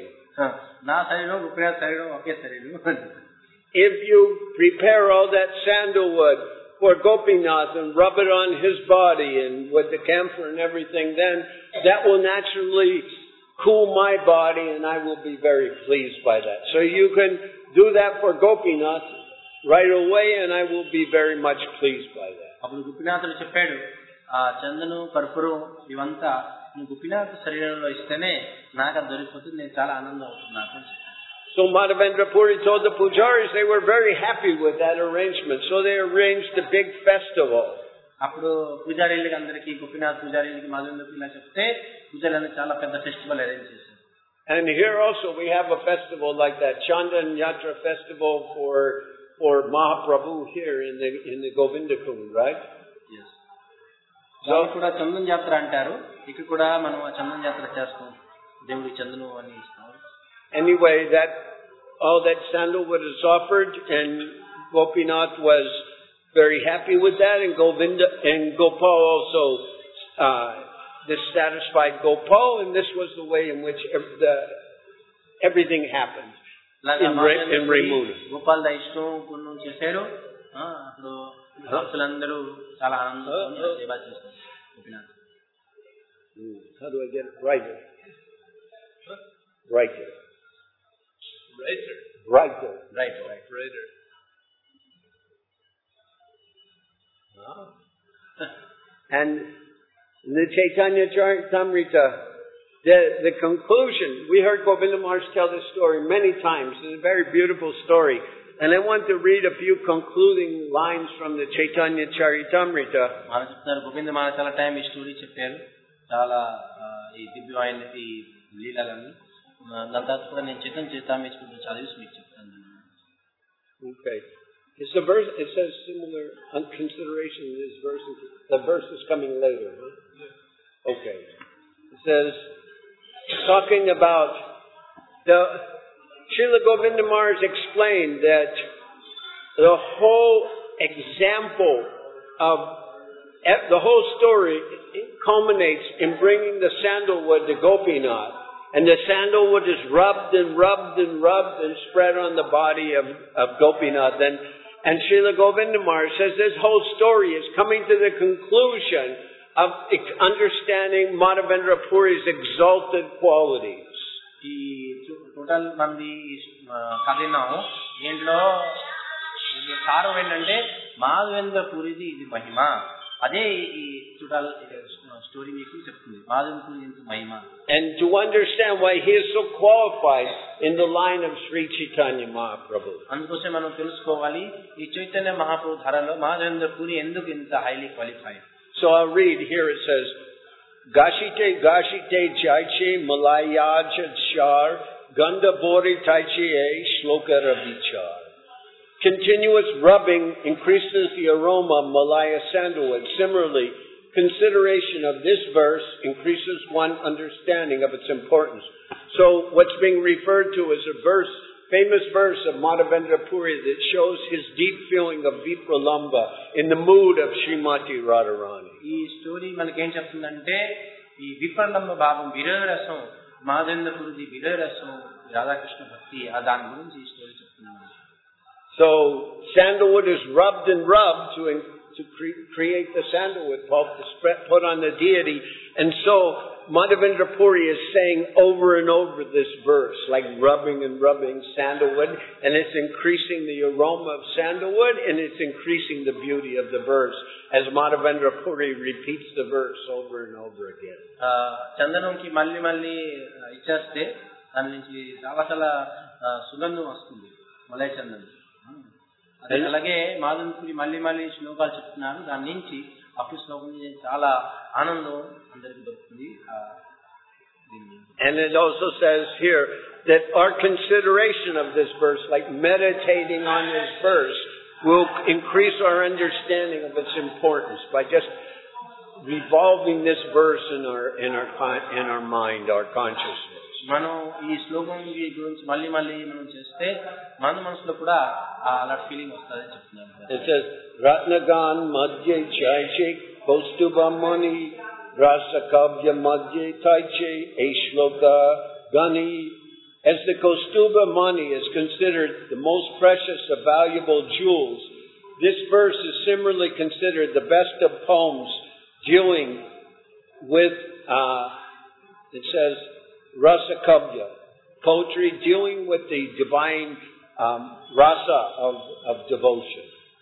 నా శరీరం గోపీనాథ్ శరీరం ఒకే శరీరం. If you prepare all that sandalwood for Gopinath and rub it on his body and with the camphor and everything, then that will naturally cool my body and I will be very pleased by that. So you can do that for Gopinath right away and I will be very much pleased by that. అప్పుడు గోపీనాథుడు చెప్పాడు, ఆ చందనం కర్పూరం ఇవంతా నువ్వు గోపీనాథ్ శరీరంలో ఇస్తేనే నాకు అది దొరికిపోతుంది, నేను చాలా ఆనందం అవుతున్నాను. So Madhavendra Puri told the pujaris they were very happy with that arrangement. So they arranged a big festival. అప్పుడు పూజారీలకి అందరికి గోపీనాథ్ పూజారీలకి మాధవేంద్ర ఇలా చెప్తే పూజారులు చాలా పెద్ద ఫెస్టివల్ అరేంజ్ చేశారు. And here also we have a festival like that, Chandan Yatra festival for for Mahaprabhu here in the in the Govinda Kund, right? Yes. So కూడా చందన్ యాత్ర అంటారు. ఇక్కడ కూడా మనం చందన్ యాత్ర చేస్తాం, దేవుడి చందనం అని ఇస్తాం. Anyway, that all that sandalwood is offered, and Gopinath was very happy with that, and Govinda and Gopal also uh, this satisfied Gopal, and this was the way in which the, everything happened in, in Remuna. Gopal da ishtam purnam chesaru, appudu bhaktulandaru chaala aanandam seva chesaru Gopinath. How do I get it right here? Right here. Right here. Right here. Right, right. Right here. And the Chaitanya Charitamrita, the, the conclusion, we heard Govinda Maharaj tell this story many times. It's a very beautiful story. And I want to read a few concluding lines from the Chaitanya Charitamrita. Govinda Maharaj chala time ee story chepparu. Chala ee divyమైన ఈ లీలలని నందాస్ కూడా నేను Chaitanya Charitamrita చదివి మీకు చెప్తాను. Okay. It's the verse, it says similar consideration in this verse. The verse is coming later. Huh? Okay. It says, talking about the, Srila Govinda Maharaj explained that the whole example of, the whole story culminates in bringing the sandalwood to Gopinath. And the sandalwood is rubbed and rubbed and rubbed and spread on the body of, of Gopinath. And And Srila Govinda Maharaj says this whole story is coming to the conclusion of understanding Madhavendra Puri's exalted qualities. ఈ total మంది కథ విన్నాము. దీంట్లో సారం ఏంటంటే మాధవేంద్ర పూరిది ఇది మహిమ. అదే ఈ టోటల్ స్టోరీ మీకు చెప్తుంది మాధవేంద్ర పూరి ఇంత మహిమ. And to understand why he is so qualified in the line of Sri Chaitanya Mahaprabhu. అందుకోసం మనం తెలుసుకోవాలి ఈ చైతన్య మహాప్రభు ధారలో మాధవేంద్ర పూరి ఎందుకు ఇంత highly qualified. So I'll read here. It says, Gashite Gashite Jaiche Malayaja Char Ganda Bori Taiche Shlokara Vichar. Continuous rubbing increases the aroma of Malaya sandalwood. Similarly, consideration of this verse increases one's understanding of its importance. So what's being referred to is a verse famous verse of Madhavendra Puri that shows his deep feeling of Vipralamba in the mood of Srimati Radharani. ఈ story మనకేం చెప్తుందంటే ఈ విప్రలంబ భావం విరహ రసం మాధవేంద్ర పురిది విరహ రసం రాధాకృష్ణ భక్తి ఆ దాని గురించి ఈ స్టోరీ చెప్తున్నాను. So sandalwood is rubbed and rubbed to to cre- create the sandalwood pulp to spread, put on the deity, and so Madhavendra Puri is saying over and over this verse, like rubbing and rubbing sandalwood, and it's increasing the aroma of sandalwood, and it's increasing the beauty of the verse, as Madhavendra Puri repeats the verse over and over again. చందనంకి మళ్ళీ మళ్ళీ ఇచ్చేస్తే దాని నుంచి చాలా చాలా సుగంధం వస్తుంది, మలై చందనం. అదే అలాగే మాధవపురి మళ్ళీ మళ్ళీ శ్లోకాలు చెప్తున్నారు, దాని నుంచి అప్పుడు శ్లోకం చాలా ఆనందం అందరికి దొరుకుతుంది. And it also says here that our consideration of this verse, like meditating on this verse, will increase our understanding of its importance by just revolving this verse in our in our in our mind, our consciousness. మనం ఈ శ్లోకం గురించి మళ్ళీ మళ్ళీ మనం చేస్తే మన మనసులో కూడా అలాంటి ఫీలింగ్ వస్తుందని చెప్తున్నాను. It says Ratnagan Madhye Chaiche Kaustubha Mani Rasa Kavya Madhye Taiche Ashloka Gani. As the Kaustubha Mani is considered the most precious of valuable jewels, this verse is similarly considered the best of poems dealing with, uh, it says, Rasa Kabya, poetry dealing with the divine um, rasa of, of devotion.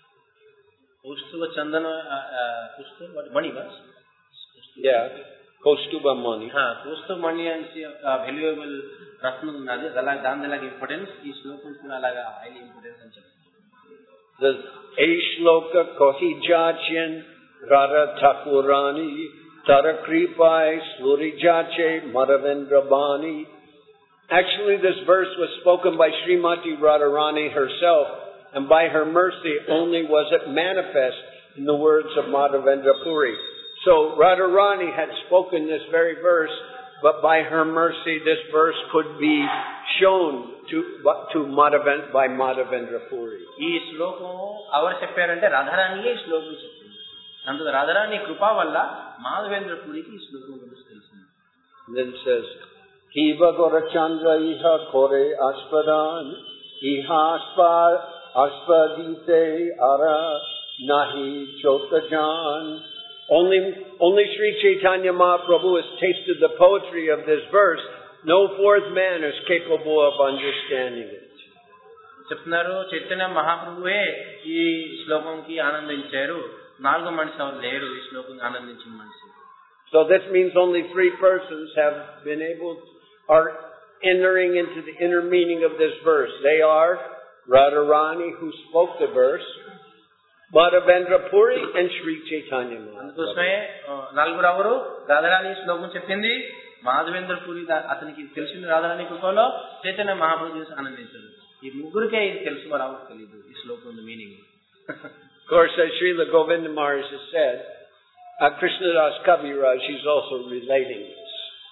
Kaustubha Chandana, Kaustubha Mani, was? Yeah, Kaustubha Mani. Ha, Kaustubha Mani and valuable ratna unnadi, alaga dandalaga importance, ee slokam kuda alaga highly importance ani cheptaru. The Ashloka Kohijachin Radha Thakurani Tara Kripai Slurijache Madhavendra Bani. Actually, this verse was spoken by Srimati Radharani herself, and by her mercy only was it manifest in the words of Madhavendra Puri. So Radharani had spoken this very verse, but by her mercy this verse could be shown to to Madhavendra by Madhavendra Puri. ఈ శ్లోకం ఎవరు చెప్పారంటే రాధారాణియే ఈ శ్లోకం చెప్పింది. అందుకు రాధారాణి కృపా వల్ల మాధవేంద్ర పురికి ఈ శ్లోకం గురించి తెలిసింది. Then it says, Hiva Gorachandra iha kore aspadan iha aspar aspadite ara nahi chotajan. Only, only Sri Chaitanya Mahaprabhu has tasted the poetry of this verse. No fourth man is capable of understanding it. చెప్తున్నారు చైతన్య మహాప్రభువే ఈ శ్లోకంకి ఆనందించారు, నాలుగో మనిషి ఎవరు లేరు ఈ శ్లోకం ఆనందించిన మనిషి. So this means only three persons have been able to, are entering into the inner meaning of this verse. They are Radharani, who spoke the verse, Madhavendra Puri, and Sri Chaitanya Mahaprabhu. అందుకోసమే నలుగురు ఎవరు రాధారాణి శ్లోకం చెప్పింది, మాధవేంద్ర పురి అతనికి తెలిసింది రాధారాణి కృపలో, చైతన్య మహాప్రభు చేసి ఆనందించారు. ఈ ముగ్గురికే ఇది తెలుసు, మరి ఎవరికి తెలియదు ఈ శ్లోకం meaning. Of course, as Srila Govinda Maharaj has said, uh, Krishnadas Kaviraj, he's also relating this.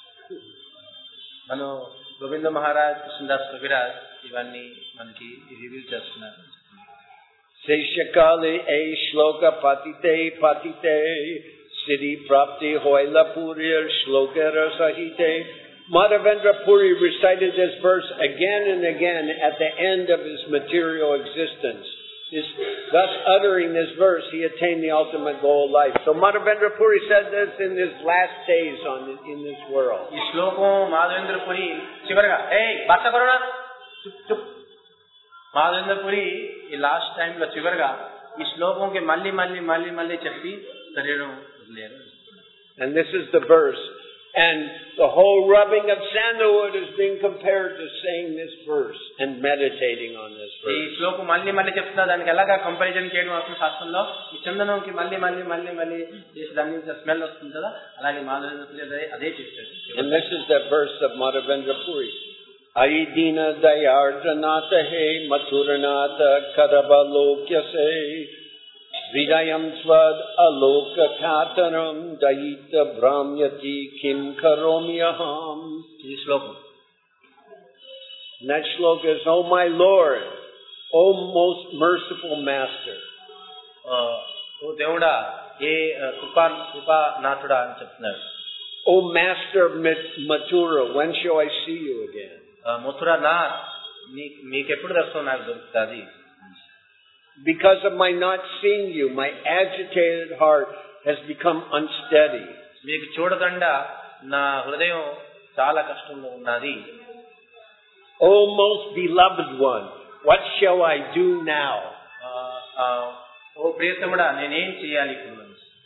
మనం గోవింద మహారాజ్, కృష్ణదాస్ కవిరాజ్ ఇవన్నీ మనకి రివీల్ చేస్తున్నారు. Seshakali e shloka patite patite siddhi prapti hoila purir shlokara sahite. Madhavendra Puri recited this verse again and again at the end of his material existence. Is thus uttering this verse, he attained the ultimate goal of life. So Madhavendra Puri said this in his last days on in this world. ఈ శ్లోకం మాధవేంద్ర పురి చివరిగా ఏయ్ భాష corona చుప్ చుప్ మాధవేంద్ర పురి ఈ last time లో చివరిగా ఈ శ్లోకంకి మళ్ళీ మళ్ళీ మళ్ళీ మళ్ళీ చెప్పి శరీరం వదిలేరు. And this is the verse. And the whole rubbing of sandalwood is being compared to saying this verse and meditating on this verse. ఈ శ్లోకం మళ్ళీ మళ్ళీ చెప్తున్నా, దానికి ఎలాగా కంపారిజన్ చేయడం అవుతుంది శాస్త్రంలో. ఈ చందనంకి మళ్ళీ మళ్ళీ మళ్ళీ మళ్ళీ చేసి దాని నుంచి స్మెల్ వస్తుంది కదా, అలాగే మాధవేంద్ర అదే చేశాడు. And this is the verse of Madhavendra Puri. Aidina dayardranata he mathuranata karabalokyase Vidayam svad aloka kataram dayita brahmyati kim karomyaham. ఇది శ్లోకం. And that shloka is, "Oh my Lord, O most merciful Master." ఓ దేవుడా, ఏ కృపా కృపానాథుడా అని చెప్తున్నారు. "O Master of Mathura, when shall I see you again?" Mathura Nath, మీకెప్పుడు దర్శనం నాకు దొరుకుతుంది? "Because of my not seeing you, my agitated heart has become unsteady." మీకు చూడకుండా నా హృదయం చాలా కష్టంలో ఉన్నది. "O most beloved one, what shall I do now?" ఓ ప్రియతముడా, నేనేం చేయాలి ఇప్పుడు?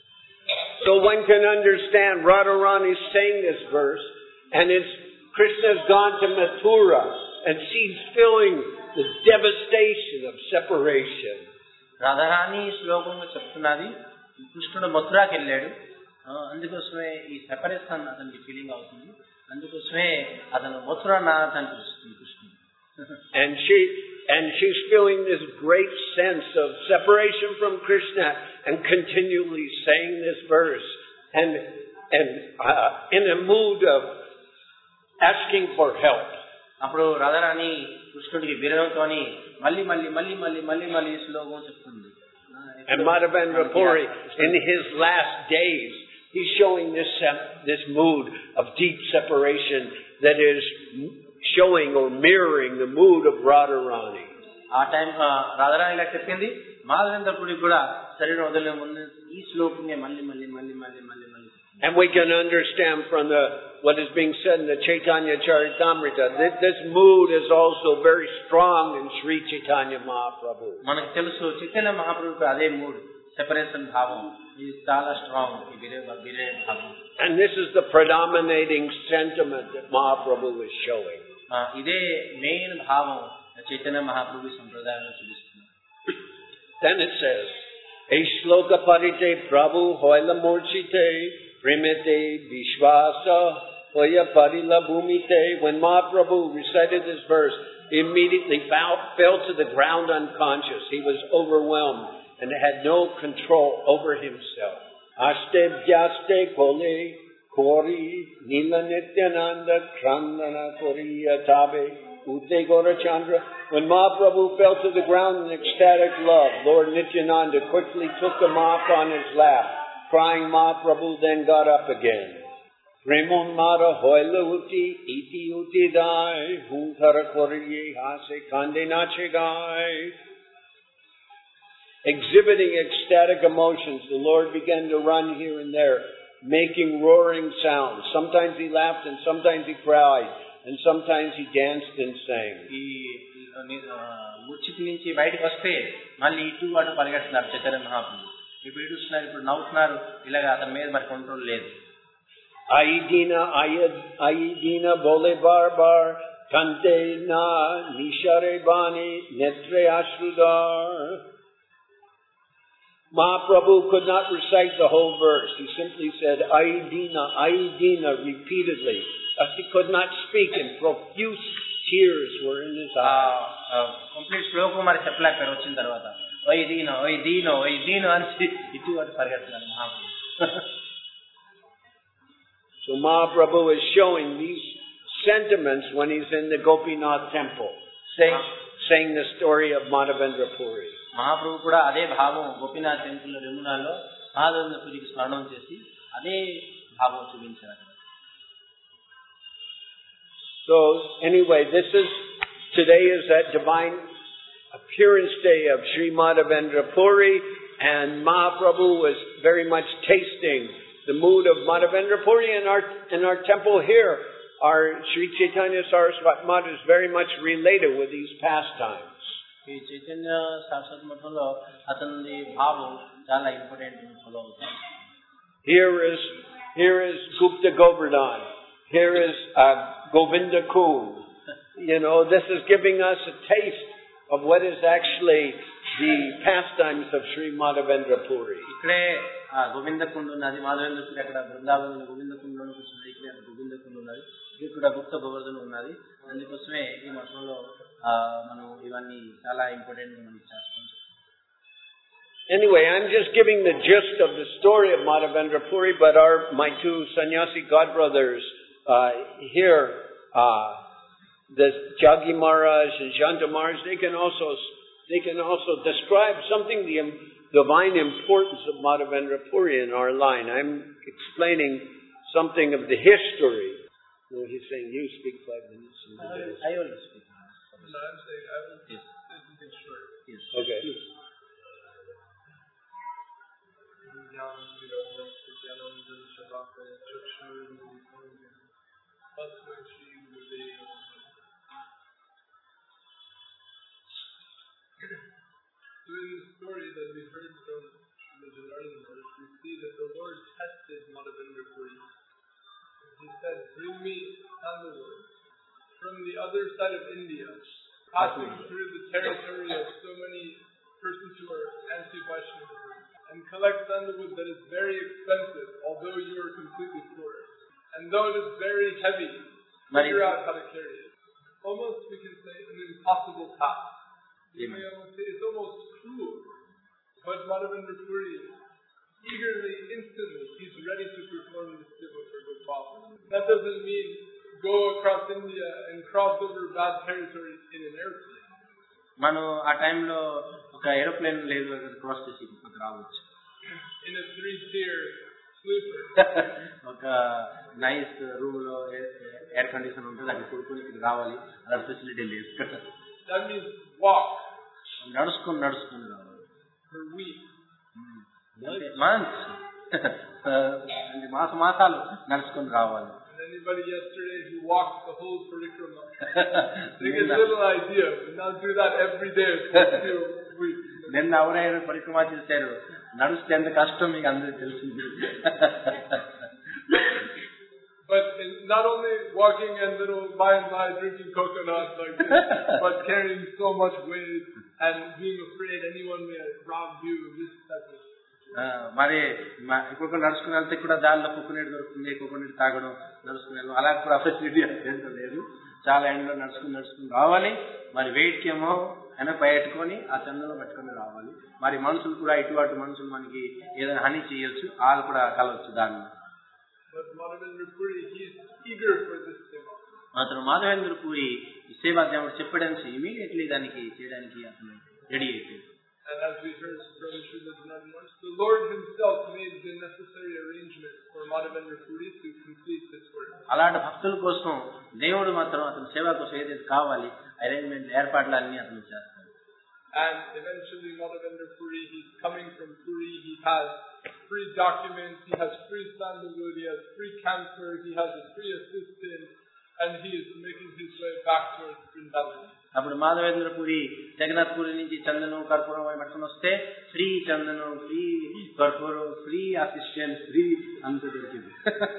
So one can understand Radharani is saying this verse, and it's Krishna's gone to Mathura, and she's feeling the devastation of separation. Radharani శ్లోకంలో చెప్తున్నది, కృష్ణుడు మథురాకి వెళ్ళాడు, అందుకోసమే ఈ separation అతనికి ఫీలింగ్ అవుతుంది, అందుకోసమే అతను మథురా నాథ్ అని పిలుస్తుంది కృష్ణుడు. And she and she's feeling this great sense of separation from Krishna, and continually saying this verse, and and uh, in a mood of asking for help. అప్పుడు రాధారాణి కృష్ణుడికి విరహంతోని మళ్ళీ మళ్ళీ మళ్ళీ మళ్ళీ మళ్ళీ మళ్ళీ శ్లోకం చెప్తుంది. And Madhavendra Puri, in his last days, he's showing this this mood of deep separation that is showing or mirroring the mood of Radharani. ఆ టైం రాధారాణి ఇలా చెప్పింది, మాధవేంద్ర పురికి కూడా శరీరం వదిలే ముందు ఈ శ్లోకమే మళ్ళీ మళ్ళీ మళ్ళీ మళ్ళీ మళ్ళీ మళ్ళీ. And we can understand from the what is being said in the Chaitanya Charitamrita that this mood is also very strong in Sri Chaitanya Mahaprabhu. మనకు తెలుసు చైతన్య మహాప్రభుకు అదే మూడ్, సెపరేషన్ భావం ఇది చాలా స్ట్రాంగ్, ఈ విరహ విరహ భావం. And this is the predominating sentiment that Mahaprabhu is showing. ఇదే మెయిన్ భావం చైతన్య మహాప్రభు సంప్రదాయంలో చూపిస్తున్నారు. Then it says, "A shloka parite prabhu hoila murchite primite vishvasa hoya parila bhumite." When Mahaprabhu recited this verse, he immediately fell, fell to the ground unconscious. He was overwhelmed and had no control over himself. Aste vyaste kole kori nila nityananda krandana koriya tabe ute gorachandra. When Mahaprabhu fell to the ground in ecstatic love, Lord Nityananda quickly took him off on his lap. Crying, Mahaprabhu then got up again. Premun mara hoila uti iti uti dai hunkara koriye hase kande nache gai. Exhibiting ecstatic emotions, the Lord began to run here and there, making roaring sounds. Sometimes he laughed and sometimes he cried, and sometimes he danced and sang. ముచ్చిటి నుంచి బయటకు వస్తే మళ్ళీ ఇటు అటు పరిగెడుతున్నారు చైతన్య మహాప్రభు. ఇప్పుడు ఇడుస్తున్నారు, ఇప్పుడు నవ్వుతున్నారు, ఇలాగా అతని మీద మరి కంట్రోల్ లేదు. Aidina Aidina bole bar bar kante na nishare bani netre ashrudar. Mahaprabhu could not recite the whole verse. He simply said Aidina Aidina repeatedly. As he could not speak, and profuse tears were in his eyes. Complete శ్లోకం మరి చెప్పలేకపోయారు. వచ్చిన తర్వాత ఓయ్ దీనో ఓయ్ దీనో ఓయ్ దీనో అని ఇటు అటు పరిగెడుతున్నారు మహాప్రభు. So Mahaprabhu is showing these sentiments when he's in the Gopinath temple, saying, saying the story of Madhavendra Puri. మహాప్రభు కూడా అదే భావం గోపీనాథ్ టెంపుల్ యమునాలో మాధవేంద్ర పురికి స్మరణం చేసి అదే భావం చూపించారు. So anyway, this is, today is that divine appearance day of Sri Madhavendra Puri, and Mahaprabhu was very much tasting the mood of Madhavendra Puri. In our, in our temple here, our Sri Chaitanya Saraswati Mata is very much related with these pastimes. ఈ చైతన్య సరస్వతి మఠంలో అతని భావం చాలా important follow అవుతుంది. Here is, here is Gupta Govardhan. Here is uh, Govinda Kund. You know, this is giving us a taste of what is actually the pastimes of Sri Madhavendra Puri. ఇక్కడే గోవింద కుండ్ ఉన్నది, మాధవేంద్ర పురి అక్కడ బృందావనంలో గోవింద కుండ్లో కూర్చున్నది, ఇక్కడ గోవింద కుండ్ ఉన్నది, ఇక్కడ గుప్త గోవర్ధన్ ఉన్నది. అందుకోసమే ఈ మఠంలో మనం ఇవన్నీ చాలా ఇంపార్టెంట్ మనం చేస్తాం. Anyway, I'm just giving the gist of the story of Madhavendra Puri, but our my two sannyasi godbrothers uh, here uh, the Jagi Maharaj and Janta Maharaj, they can also they can also describe something the divine importance of Madhavendra Puri in our line. I'm explaining something of the history. No, he's saying you speak five minutes. And I will speak. No, I'm saying I will yes. say something short. Yes. Okay. Yes. So in the story that we heard from the Janardhan, we see that the Lord tested Madhavendra Puri. He said, bring me sandalwood from the other side of India, passing through the territory of so many persons who are anti-Vaishnava, and collect sandalwood that is very expensive, although you are completely poor. And though it is very heavy, figure out how to carry it. Almost, we can say, an impossible task. You may almost say it's almost cruel. But Madhavendra Puri, eagerly, instantly, he's ready to perform this seva for Gopal. That doesn't mean go across India and cross over bad territory in an airplane. మనం ఆ టైంలో ఒక aeroplane లేదు cross చేసి రావచ్చు. In a three tier sleeper. ఒక nice room లో air condition ఉంటుంది, అక్కడ కూడుకొని ఇక్కడ రావాలి, అలా ఫెసిలిటీ లేదు. That means walk. నడుచుకొని నడుచుకొని రావాలి. For weeks. మంత్స్ అంటే మాస మాసాలు నడుచుకొని రావాలి. Anybody yesterday who walked the whole parikrama, they get a little idea, but now do that every day for two weeks. నిన్న ఎవరైనా పరిక్రమ చేశారు, నడుస్తే ఎంత కష్టం మీకు అందరికి తెలిసింది. But not only walking and little by and by drinking coconut like this, but carrying so much weight and being afraid anyone may rob you, this type of. మరి ఇప్పుడు నడుచుకుని వెళ్తే కూడా దానిలో కోకోనట్ దొరుకుతుంది, కోకోనట్ తాగడం, నడుచుకుని వెళ్ళడం, అలా కూడా ఫెసిలిటీ ఏంటో లేదు. చాలా ఎండలో నడుచుకుని నడుచుకుని రావాలి. మరి వెయిట్కి ఏమో వెనక పెట్టుకొని ఆ చందంలో పట్టుకొని రావాలి. మరి మనుషులు కూడా ఇటు అటు మనుషులు మనకి ఏదైనా హాని చేయొచ్చు, వాళ్ళు కూడా కలవచ్చు దాన్ని. మాత్రం మాధవేంద్ర పూరి ఈ సేవా దేవుడు చెప్పడానికి ఇమీడియట్లీ దానికి చేయడానికి అతను రెడీ అయిపోయాడు. And as we heard from Srila Janardhan Maharaj, the Lord Himself made the necessary arrangements for Madhavendra Puri to complete this work. అలాంటి భక్తుల కోసం దేవుడు మాత్రం అతని సేవ కోసం ఏదైతే కావాలి అరేంజ్మెంట్ ఏర్పాట్లు అన్ని అతను చేస్తాడు. And eventually Madhavendra Puri, he's coming from Puri, he has free documents, he has free sandalwood, he has free camphor, he has a free assistant, and he is making his way back towards Vrindavan. అప్పుడు మాధవేంద్ర పూరి జగన్నాథ్ పూరి నుంచి చందనం కర్పూరం అవి పట్టుకుని వస్తే free చందనం, free కర్పూరం, free assistant, free అంత దొరికింది.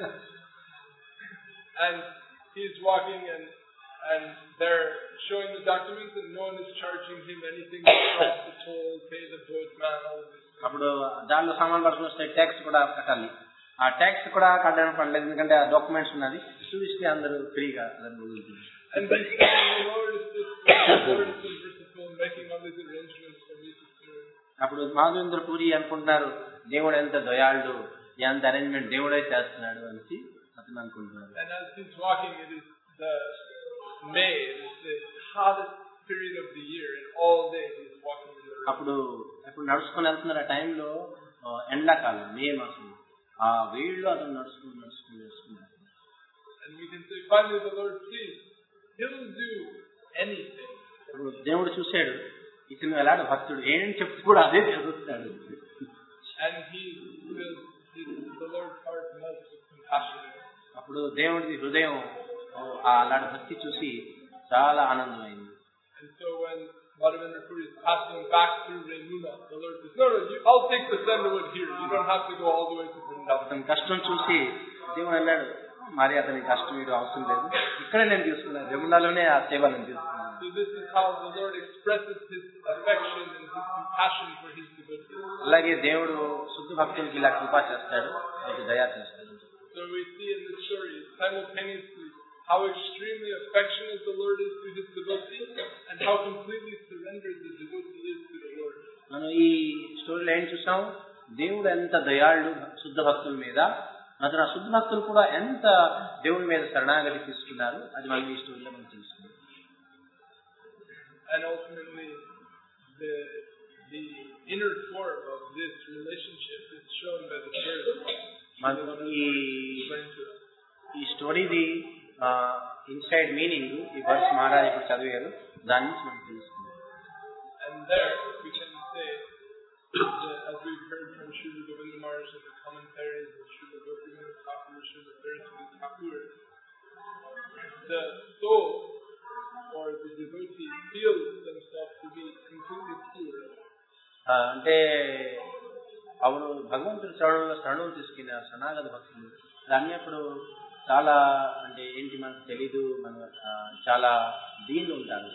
And he's walking and and they're showing the documents and no one is charging him anything to cross the toll, pay the boatman, all of this. అప్పుడు దానిలో సామాన్ పట్టుకుని వస్తే tax కూడా కట్టాలి. ఆ ట్యాక్స్ కూడా కట్టడం పడలేదు, ఎందుకంటే ఆ డాక్యుమెంట్స్ ఉన్నది, చూపిస్తే అందరూ ఫ్రీగా వదులుతుంది. And they say, Lord is just Lord is so merciful, making all these arrangements for me to serve. అప్పుడు మాధవేంద్ర పూరి అనుకుంటున్నారు, దేవుడు ఎంత దయాళుడు, ఎంత అరేంజ్మెంట్ దేవుడే చేస్తున్నాడు అని అతను అనుకుంటున్నాడు. And as he's walking, it is the May, it is the hottest period of the year, and all day he's walking in the rain. అప్పుడు ఇప్పుడు నడుచుకొని వెళ్తున్నారు, ఆ టైంలో ఎండాకాలం, మే మాసం, ఆ వేడిలో అతను నడుచుకుని నడుచుకుని నడుచుకున్నారు. And we can say, finally the Lord sees, He'll do anything. ఇప్పుడు దేవుడు చూశాడు, ఇతను ఎలాంటి భక్తుడు, ఏం చెప్తూ కూడా అదే చేస్తాడు. And he will, the Lord's heart melts with compassion. అప్పుడు దేవుడి హృదయం అలాంటి భక్తి చూసి చాలా ఆనందమైంది. And so when Madhavendra Puri is passing back through Remuna, the Lord says, no, no, you, I'll take the sandalwood here. You don't have to go all the way to Vrindavan. అతని కష్టం చూసి దేవుడు అన్నాడు, మరి అతనికి కష్టం ఇటు అవసరం లేదు, ఇక్కడే నేను తీసుకున్నాను, రెమునాలోనే ఆ సేవ నేను తీసుకున్నాను. So this is how the Lord expresses His affection and His compassion for His devotees. అలాగే దేవుడు శుద్ధ భక్తులకి ఇలా కృపా చేస్తాడు, వాళ్ళకి దయా చేస్తాడు. So we see in the story simultaneously how extremely affectionate the Lord is to His devotees and how completely surrendered the devotee is to the Lord. మనం ఈ స్టోరీలో ఏం చూసాం, దేవుడు ఎంత దయాళుడు శుద్ధ భక్తుల మీద, మాత్రం ఆ శుద్ధ భక్తులు కూడా ఎంత దేవుడి మీద శరణాగతి తీసుకున్నారు, అది మనం ఈ స్టోరీలో మనం తెలుసుకున్నాం. and ultimately the the inner form of this relationship is shown by the birth. మనకు ఈ ఈ స్టోరీది ఇన్సైడ్ మీనింగ్ ఈ వర్స్ మహారాజ్ ఇప్పుడు చదివారు, దాని నుంచి మనం తెలుసుకుందాం. And there we can say that, as we've heard from Srila Govinda Maharaj in the commentaries and Srila Gopinath Thakur, Srila Saraswati Thakur, the soul or the devotee feels themselves to be completely pure. అంటే ಅವರು భగవంతుడి శరణంలో శరణం తీసుకునే శరణాగత భక్తులు అన్నప్పుడు చాలా అంటే ఏంటి మనకు తెలీదు, మన చాలా దీనిలో ఉంటారు.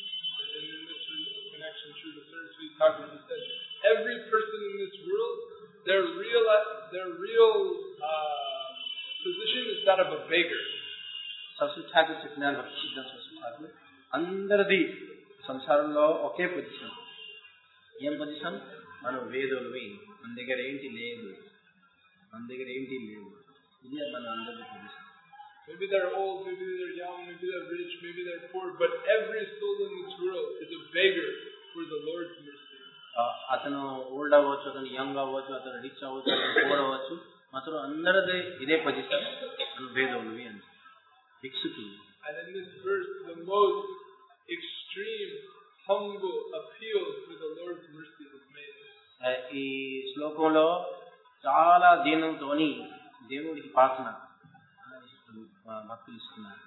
Every person in this world, their real their real uh, position is that of a beggar. Saraswati Thakur చెప్పినారు, భక్తి సిద్ధాంత సరస్వతి ఠాకూర్, అందరిది సంసారంలో ఒకే పొజిషన్. ఏం పొజిషన్? మనం వేదోళమే, మన దగ్గర ఏంటి లేదు, మన దగ్గర ఏంటి లేదు, ఇది మన అందరి position. Maybe they're old, maybe they're young, maybe they're rich, maybe they're poor, but every soul in this world is a beggar for the Lord's mercy. అతను ఓల్డ్ అవ్వచ్చు, అతను యంగ్ అవ్వచ్చు, అతను రిచ్ అవ్వచ్చు, అతను పూర్ అవ్వచ్చు, మాత్రం అందరిది ఇదే పొజిషన్, మనం వేదోళమే అంటే భిక్షుకులు. And in this verse, the most extreme, humble appeal for the Lord's mercy is made. ఈ శ్లోకంలో చాలా దీనంతో దేవుడికి ప్రార్థన భక్తులు ఇస్తున్నారు.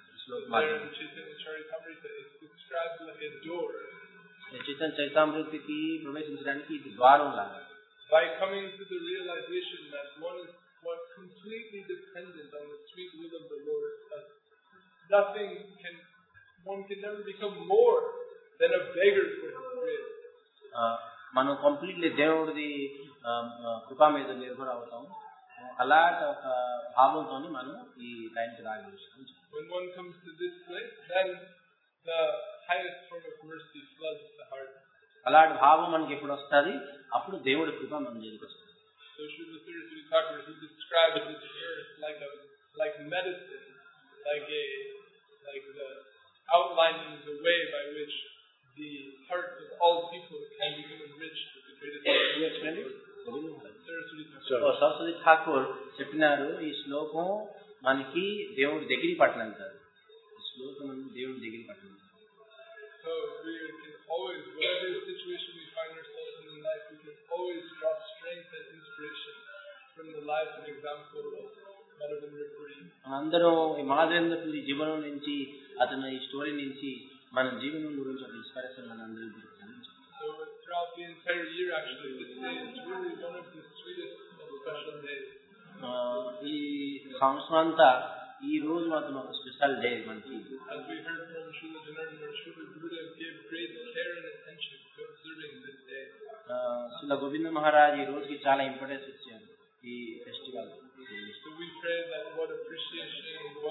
చైతన్య చైతామృతికి ప్రవేశించడానికి ఇది ద్వారం లాగా. By coming to the realization that one is one completely dependent on the sweet will of the Lord, uh, nothing can, one can never become more than a beggar for His grace. మనం completely దేవుడిది కృపా మీద నిర్భర అవుతాం. అలాంటి ఒక భావంతో మనం ఈ లైన్కి రాగలుగుతాం. When one comes to this place, then the highest form of mercy floods the heart. అలాంటి భావం మనకి ఎప్పుడు వస్తుంది? అప్పుడు దేవుడి కృప మన దగ్గరికి వస్తుంది. So Srila Saraswati Thakur, he describes this verse like a like medicine, like a like the outlining the way by which the hearts of all people can become enriched with the greatest mercy. Saraswati Thakur చెప్పినారు, ఈ శ్లోకం మనకి దేవుడి దగ్గర పట్టనంటారు. ఈ శ్లోకం మనకి దేవుడి దగ్గర పట్టనంటారు. So we can always, whatever situation we find ourselves in in life, we can always draw strength and inspiration from the life and example of Madhavendra Puri. అందరం ఈ మాధవేంద్ర పురి జీవనం నుంచి, అతను ఈ స్టోరీ నుంచి మన జీవనం గురించి ఒక ఇన్స్పిరేషన్ మన అందరూ దొరుకుతుంది. So throughout the entire year, actually, this day is really one of the sweetest and special days. ఈ సంవత్సరం అంతా ఈ రోజు మాత్రం ఒక స్పెషల్ డే మనకి. As we heard from Srila Janardana, Srila Gurudev gave great care and attention to observing this day. Srila Govinda Maharaj ఈ రోజుకి చాలా ఇంపార్టెన్స్ ఇచ్చారు ఈ festival. So we pray that what appreciation,